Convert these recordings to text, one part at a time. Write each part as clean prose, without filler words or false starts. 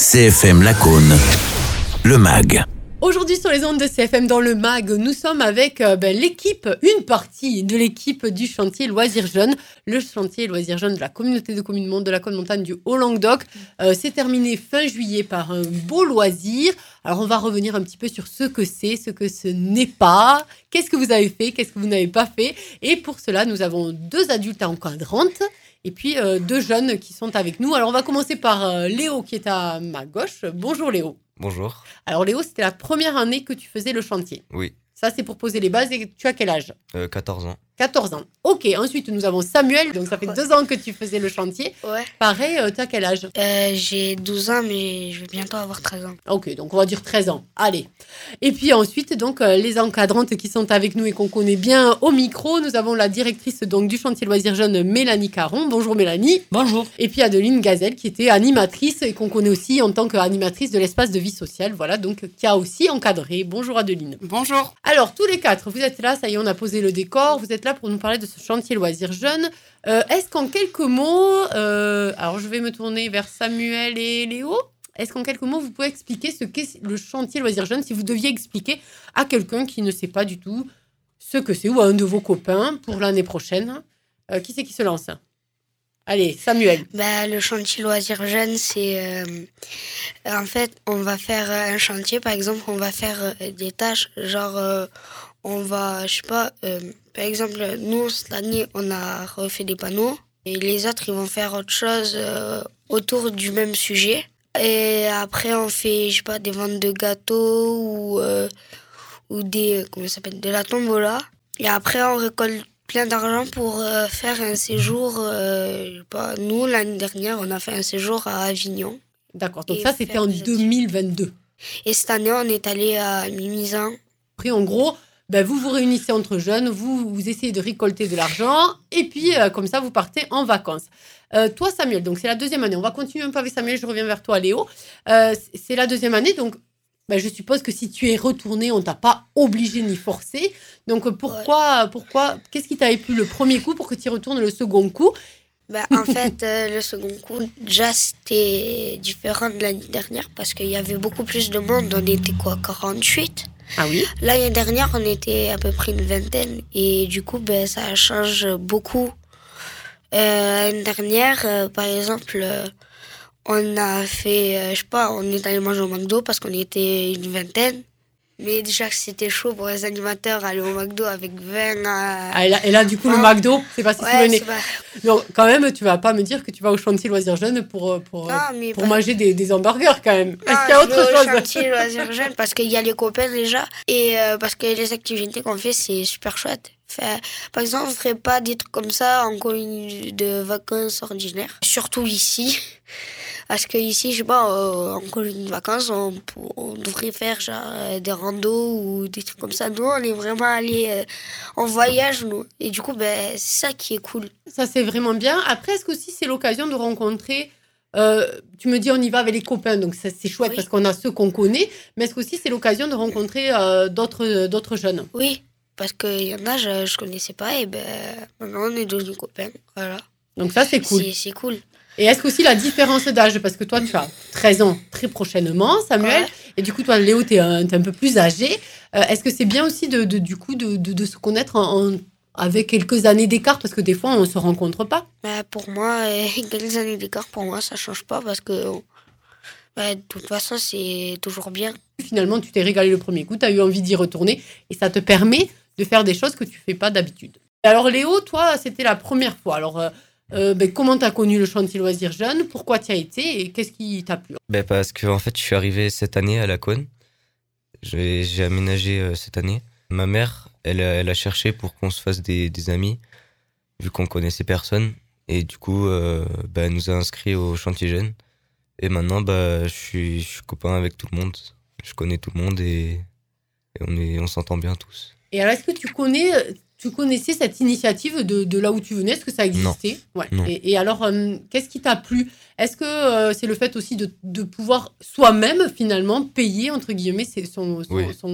CFM Lacaune, le MAG. Aujourd'hui sur les ondes de CFM dans le MAG, nous sommes avec l'équipe, une partie de l'équipe du chantier Loisirs Jeunes. Le chantier Loisirs Jeunes de la communauté de communes Monde de la Côte-Montagne du Haut-Languedoc. C'est terminé fin juillet par un beau loisir. Alors on va revenir un petit peu sur ce que c'est, ce que ce n'est pas. Qu'est-ce que vous avez fait, qu'est-ce que vous n'avez pas fait. Et pour cela, nous avons 2 adultes encadrantes. Et puis 2 jeunes qui sont avec nous. Alors on va commencer par Léo qui est à ma gauche. Bonjour Léo. Bonjour. Alors Léo, c'était la première année que tu faisais le chantier. Oui. Ça, c'est pour poser les bases. Et tu as quel âge ? 14 ans. 14 ans. Ok, ensuite nous avons Samuel. Donc ça fait 2 ans que tu faisais le chantier. Ouais. Pareil, tu as quel âge ? J'ai 12 ans, mais je vais bientôt avoir 13 ans. Ok, donc on va dire 13 ans. Allez. Et puis ensuite, donc les encadrantes qui sont avec nous et qu'on connaît bien au micro. Nous avons la directrice donc, du chantier Loisirs Jeunes, Mélanie Caron. Bonjour Mélanie. Bonjour. Et puis Adeline Gazelle qui était animatrice et qu'on connaît aussi en tant qu'animatrice de l'espace de vie sociale. Voilà, donc qui a aussi encadré. Bonjour Adeline. Bonjour. Alors, tous les 4, vous êtes là, ça y est, on a posé le décor. Vous êtes là pour nous parler de ce chantier Loisirs Jeunes. Est-ce qu'en quelques mots, alors je vais me tourner vers Samuel et Léo. Est-ce qu'en quelques mots, vous pouvez expliquer ce qu'est le chantier Loisirs Jeunes, si vous deviez expliquer à quelqu'un qui ne sait pas du tout ce que c'est, ou à un de vos copains pour l'année prochaine. Qui c'est qui se lance ? Allez, Samuel. Le chantier Loisirs Jeunes, c'est... en fait, on va faire un chantier, par exemple, on va faire des tâches, genre... on va, je sais pas, par exemple, nous, cette année, on a refait des panneaux. Et les autres, ils vont faire autre chose autour du même sujet. Et après, on fait, je sais pas, des ventes de gâteaux ou des, comment ça s'appelle, de la tombola. Et après, on récolte plein d'argent pour faire un séjour. Je sais pas, nous, l'année dernière, on a fait un séjour à Avignon. D'accord, donc Et ça, c'était en 2022. Et cette année, on est allé à Mimizan. Après, en gros... vous vous réunissez entre jeunes, vous essayez de récolter de l'argent et puis comme ça, vous partez en vacances. Toi, Samuel, donc c'est la 2e année. On va continuer un peu avec Samuel, je reviens vers toi, Léo. C'est la 2e année, donc je suppose que si tu es retourné, on ne t'a pas obligé ni forcé. Donc pourquoi qu'est-ce qui t'avait plu le premier coup pour que tu y retournes le second coup ? En fait, le second coup, déjà, c'était différent de l'année dernière parce qu'il y avait beaucoup plus de monde. On était 48 ? Ah oui. L'année dernière, on était à peu près une vingtaine et du coup, ça change beaucoup. L'année dernière, par exemple, on a fait, je sais pas, on est allé manger au McDo parce qu'on était une vingtaine. Mais déjà que c'était chaud pour les animateurs, aller au McDo avec 20... Et là, du coup, le McDo, c'est pas si souvenir. Pas... Donc, quand même, tu vas pas me dire que tu vas au chantier Loisirs Jeunes pour manger des hamburgers, quand même. Est-ce qu'il y a autre chose ? Au chantier Loisirs Jeunes parce qu'il y a les copains déjà. Et parce que les activités qu'on fait, c'est super chouette. Par exemple, on ne ferait pas des trucs comme ça en colonie de vacances ordinaires. Surtout ici. Parce qu'ici, je sais pas, en colonie de vacances, on devrait faire genre, des randos ou des trucs comme ça. Nous, on est vraiment allés en voyage, nous. Et du coup, c'est ça qui est cool. Ça, c'est vraiment bien. Après, est-ce que aussi c'est l'occasion de rencontrer... tu me dis, on y va avec les copains, donc ça, c'est chouette parce qu'on a ceux qu'on connaît. Mais est-ce que aussi c'est l'occasion de rencontrer d'autres jeunes ? Oui, parce qu'il y en a, je ne connaissais pas. Et maintenant, on est devenus copains. Voilà. Donc ça, c'est cool. C'est cool. Et est-ce qu'aussi la différence d'âge, parce que toi, tu as 13 ans très prochainement, Samuel, et du coup, toi, Léo, tu es un peu plus âgé. Est-ce que c'est bien aussi de se connaître avec quelques années d'écart, parce que des fois, on ne se rencontre pas ? Pour moi, quelques années d'écart, pour moi, ça ne change pas, parce que de toute façon, c'est toujours bien. Finalement, tu t'es régalé le premier coup, tu as eu envie d'y retourner, et ça te permet de faire des choses que tu ne fais pas d'habitude. Alors, Léo, toi, c'était la première fois. Alors... comment tu as connu le chantier Loisirs Jeunes ? Pourquoi tu y as été et qu'est-ce qui t'a plu ? Parce que en fait, je suis arrivé cette année à Lacaune. J'ai aménagé cette année. Ma mère, elle a cherché pour qu'on se fasse des amis, vu qu'on connaissait personne. Et du coup, elle nous a inscrits au chantier Jeunes. Et maintenant, je suis copain avec tout le monde. Je connais tout le monde et on s'entend bien tous. Et alors, est-ce que tu connaissais cette initiative de là où tu venais ? Est-ce que ça existait ? Non. Ouais. Non. Et alors, qu'est-ce qui t'a plu ? Est-ce que c'est le fait aussi de pouvoir soi-même, finalement, payer, entre guillemets, son voyage ?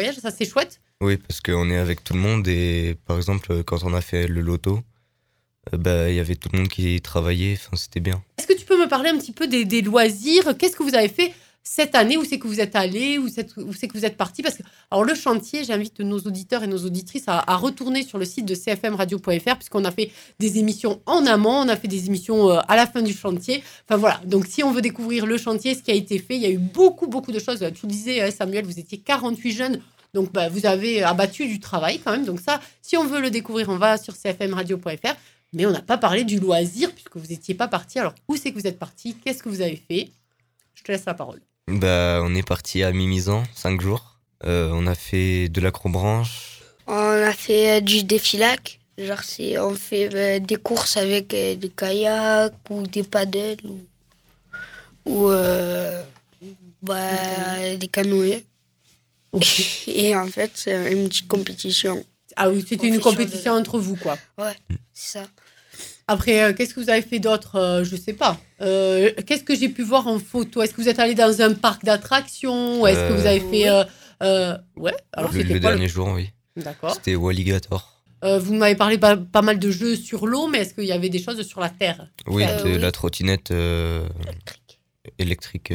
Ça, c'est chouette ? Oui, parce qu'on est avec tout le monde et par exemple, quand on a fait le loto, Il y avait tout le monde qui travaillait, enfin, c'était bien. Est-ce que tu peux me parler un petit peu des loisirs? Qu'est-ce que vous avez fait cette année? Où c'est que vous êtes allés? Où c'est que vous êtes partis? Parce que, alors, le chantier, j'invite nos auditeurs et nos auditrices à retourner sur le site de cfmradio.fr, puisqu'on a fait des émissions en amont, on a fait des émissions à la fin du chantier. Enfin, voilà. Donc, si on veut découvrir le chantier, ce qui a été fait, il y a eu beaucoup, beaucoup de choses. Tu le disais, Samuel, vous étiez 48 jeunes. Donc, vous avez abattu du travail quand même. Donc, ça, si on veut le découvrir, on va sur cfmradio.fr. Mais on n'a pas parlé du loisir, puisque vous n'étiez pas partis. Alors, où c'est que vous êtes partis? Qu'est-ce que vous avez fait? Je te laisse la parole. On est parti à Mimizan, 5 jours. On a fait de l'acrobranche. On a fait du défilac. Genre, on fait des courses avec des kayaks ou des paddles ou des canoës. Okay. Et en fait, c'est une petite compétition. Ah oui, c'était une compétition entre vous, quoi. Ouais, c'est ça. Après, qu'est-ce que vous avez fait d'autre? Je sais pas. Qu'est-ce que j'ai pu voir en photo? Est-ce que vous êtes allé dans un parc d'attractions? Ou est-ce que vous avez fait... ouais, alors c'était le quoi dernier jour, oui. D'accord. C'était Walligator. Vous m'avez parlé pas mal de jeux sur l'eau, mais est-ce qu'il y avait des choses sur la terre? Oui, oui. la trottinette électrique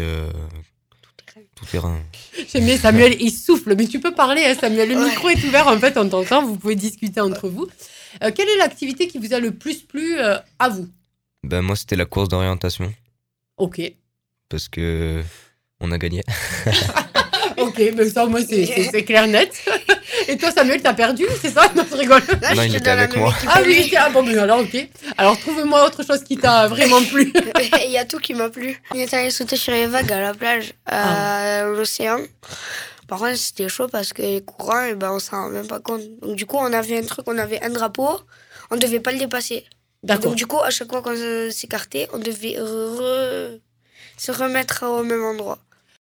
tout terrain. J'aime bien Samuel, il souffle, mais tu peux parler, hein, Samuel. Le micro est ouvert, en fait, on t'entend, vous pouvez discuter entre vous. Quelle est l'activité qui vous a le plus plu à vous? Moi, c'était la course d'orientation. Ok. Parce que on a gagné. Ok, mais ça, moi, c'est clair, net. Et toi, Samuel, t'as perdu, c'est ça? Non, je rigole. Là, Non, il était avec moi. Ah oui, bon, mais alors, ok. Alors, trouve-moi autre chose qui t'a vraiment plu. Il y a tout qui m'a plu. On est allé sauter sur les vagues à la plage, à l'océan. Par contre, c'était chaud parce que les courants, on s'en rend même pas compte. Donc, du coup, on avait un drapeau, on devait pas le dépasser. D'accord. Donc, du coup, à chaque fois qu'on s'écartait, on devait se remettre au même endroit.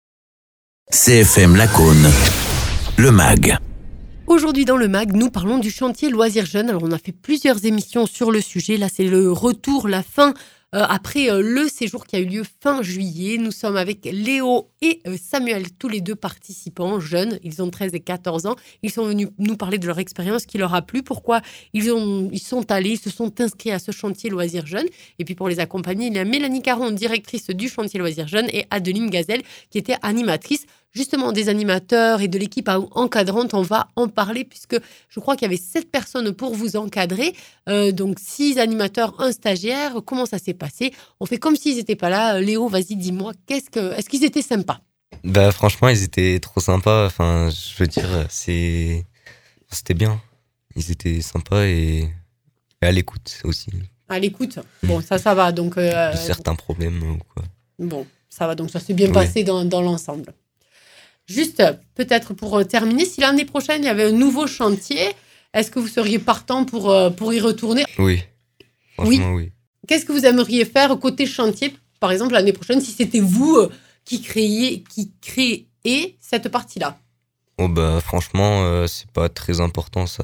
CFM Lacaune, le MAG. Aujourd'hui dans le MAG, nous parlons du chantier Loisirs Jeunes. Alors on a fait plusieurs émissions sur le sujet. Là c'est le retour, la fin, après le séjour qui a eu lieu fin juillet. Nous sommes avec Léo et Samuel, tous les deux participants jeunes. Ils ont 13 et 14 ans. Ils sont venus nous parler de leur expérience qui leur a plu. Pourquoi ils sont allés, ils se sont inscrits à ce chantier Loisirs Jeunes. Et puis pour les accompagner, il y a Mélanie Caron, directrice du chantier Loisirs Jeunes, et Adeline Gazelle, qui était animatrice. Justement, des animateurs et de l'équipe encadrante, on va en parler puisque je crois qu'il y avait 7 personnes pour vous encadrer. Donc, 6 animateurs, 1 stagiaire. Comment ça s'est passé? On fait comme s'ils n'étaient pas là. Léo, vas-y, dis-moi, est-ce qu'ils étaient sympas? Franchement, ils étaient trop sympas. Enfin, je veux dire, c'était bien. Ils étaient sympas et à l'écoute aussi. À l'écoute. Bon, ça va. Donc, de certains problèmes ou quoi. Bon, ça va. Donc, ça s'est bien passé dans l'ensemble. Juste, peut-être pour terminer, si l'année prochaine, il y avait un nouveau chantier, est-ce que vous seriez partant pour y retourner? Oui, franchement, oui. Qu'est-ce que vous aimeriez faire côté chantier, par exemple, l'année prochaine, si c'était vous qui créiez cette partie-là? Franchement, c'est pas très important, ça.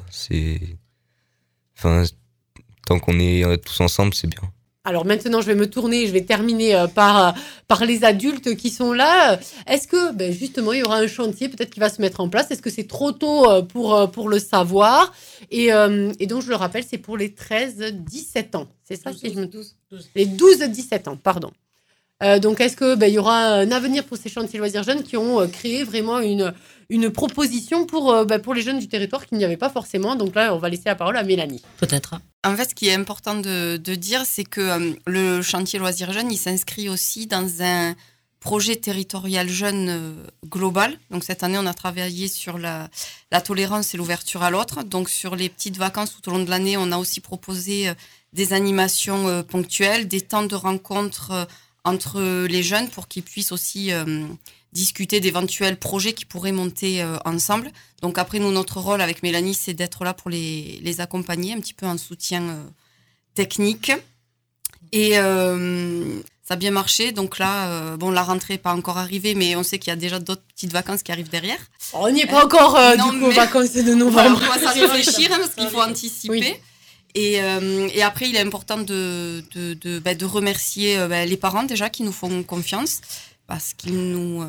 Tant qu'on est tous ensemble, c'est bien. Alors maintenant, je vais me tourner, je vais terminer par les adultes qui sont là. Est-ce que, justement, il y aura un chantier peut-être qui va se mettre en place? Est-ce que c'est trop tôt pour le savoir? Et donc, je le rappelle, c'est pour les 13-17 ans. C'est ça? 12. Les 12-17 ans, pardon. Donc, est-ce que il y aura un avenir pour ces chantiers Loisirs Jeunes qui ont créé vraiment une proposition pour les jeunes du territoire qu'il n'y avait pas forcément? Donc là, on va laisser la parole à Mélanie. Peut-être. En fait, ce qui est important de dire, c'est que le chantier Loisirs Jeunes, il s'inscrit aussi dans un projet territorial jeune global. Donc cette année, on a travaillé sur la tolérance et l'ouverture à l'autre. Donc sur les petites vacances tout au long de l'année, on a aussi proposé des animations ponctuelles, des temps de rencontre entre les jeunes pour qu'ils puissent aussi discuter d'éventuels projets qui pourraient monter ensemble. Donc après, nous, notre rôle avec Mélanie, c'est d'être là pour les accompagner, un petit peu en soutien technique. Et ça a bien marché. Donc là, la rentrée n'est pas encore arrivée, mais on sait qu'il y a déjà d'autres petites vacances qui arrivent derrière. On n'y est pas encore aux vacances de novembre. On va s'y réfléchir parce qu'il faut anticiper. Oui. Et après, il est important de remercier les parents déjà qui nous font confiance parce qu'ils nous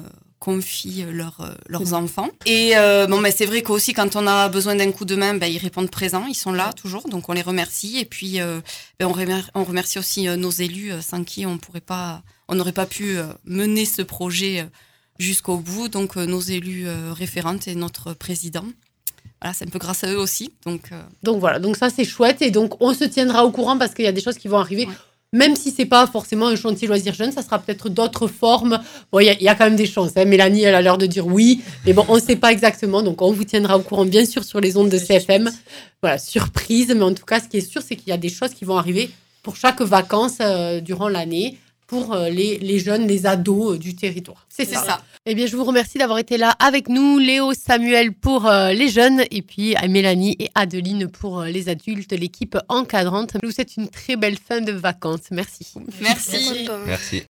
confient leurs enfants. Et c'est vrai qu'aussi quand on a besoin d'un coup de main, ils répondent présents, ils sont là toujours, donc on les remercie. Et puis on remercie aussi nos élus sans qui on n'aurait pas pu mener ce projet jusqu'au bout. Donc nos élus référentes et notre président. Voilà, c'est un peu grâce à eux aussi. Donc voilà, donc ça c'est chouette et donc on se tiendra au courant parce qu'il y a des choses qui vont arriver. Ouais. Même si c'est pas forcément un chantier loisirs jeunes, ça sera peut-être d'autres formes. Bon, il y a quand même des chances. Hein. Mélanie, elle a l'air de dire oui, mais bon, on ne sait pas exactement. Donc on vous tiendra au courant, bien sûr, sur les ondes de CFM. Voilà, surprise. Mais en tout cas, ce qui est sûr, c'est qu'il y a des choses qui vont arriver pour chaque vacances durant l'année. Pour les jeunes, les ados du territoire. C'est ça. Eh bien, je vous remercie d'avoir été là avec nous. Léo, Samuel pour les jeunes et puis Mélanie et Adeline pour les adultes, l'équipe encadrante. Je vous souhaite une très belle fin de vacances. Merci. Merci. Merci.